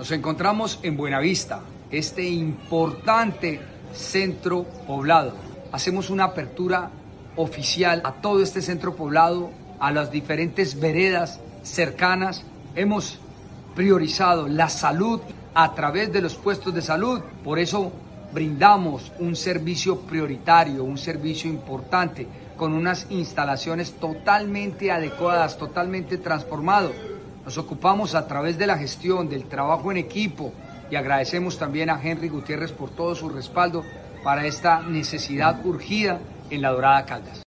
Nos encontramos en Buenavista, este importante centro poblado. Hacemos una apertura oficial a todo este centro poblado, a las diferentes veredas cercanas. Hemos priorizado la salud a través de los puestos de salud. Por eso brindamos un servicio prioritario, un servicio importante, con unas instalaciones totalmente adecuadas, totalmente transformado. Nos ocupamos a través de la gestión, del trabajo en equipo, y agradecemos también a Henry Gutiérrez por todo su respaldo para esta necesidad urgida en La Dorada, Caldas.